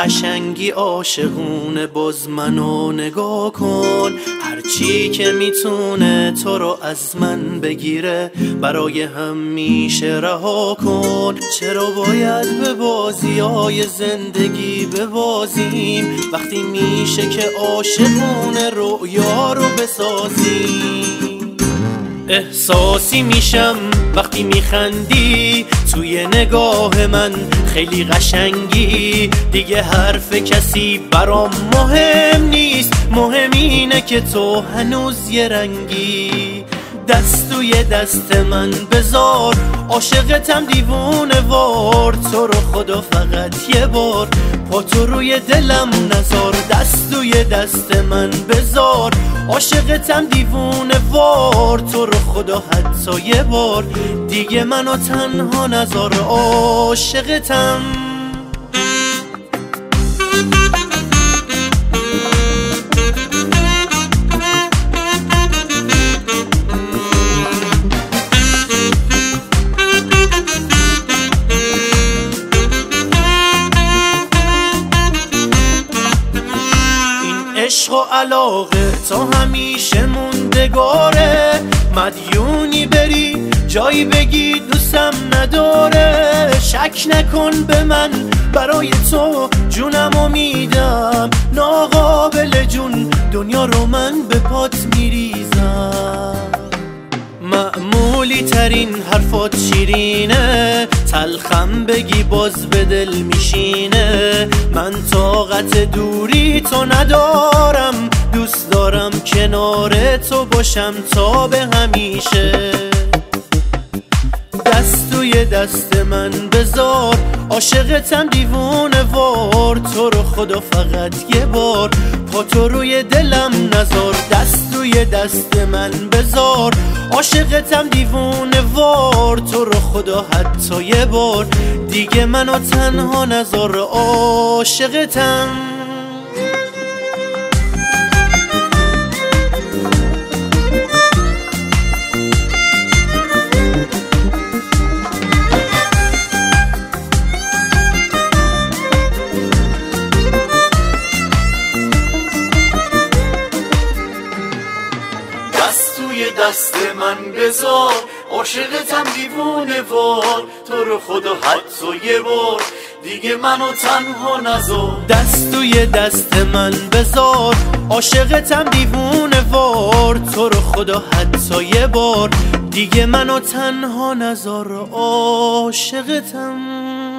قشنگی عاشقونه، باز منو نگاه کن. هرچی که میتونه تو رو از من بگیره برای همیشه رها کن. چرا باید به بازیای زندگی ببازیم وقتی میشه که عاشقونه رویا رو بسازیم؟ احساسی میشم وقتی میخندی توی نگاه من، خیلی قشنگی. دیگه حرف کسی برام مهم نیست، مهم اینه که تو هنوز یه رنگی. دست توی دست من بذار، عاشقتم دیوونه وار. تو رو خدا فقط یه بار پا تو روی دلم نذار. دست توی دست من بذار، عاشقتم دیوونه وار. تو رو خدا حتی یه بار دیگه منو تنها نذار، عاشقتم. عشق و علاقه تا همیشه موندگاره، مدیونی بری جایی بگی دوستم نداره. شک نکن به من، برای تو جونمو میدم. ناقابل جون دنیا رو من به پات میریزم. معمولی ترین حرفات شیرینه، تلخم بگی باز به دل میشینه. من طاقت دوری تو ندارم، دوست دارم کنار تو باشم تا به همیشه. دست توی دست من بذار، عاشقتم دیوونه وار. تو رو خدا فقط یه بار پا تو روی دلم نذار. دست توی دست من بذار، عاشقتم دیوونه وار. تو رو خدا حتی یه بار دیگه منو تنها نذار، عاشقتم. دست من بذار، عاشقتم دیوونه وار. تو رو خدا حتی یه بار دیگه منو تنها نذار. دست توی دست من بذار، عاشقتم دیوونه وار. تو رو خدا حتی یه بار دیگه منو تنها نذار، عاشقتم.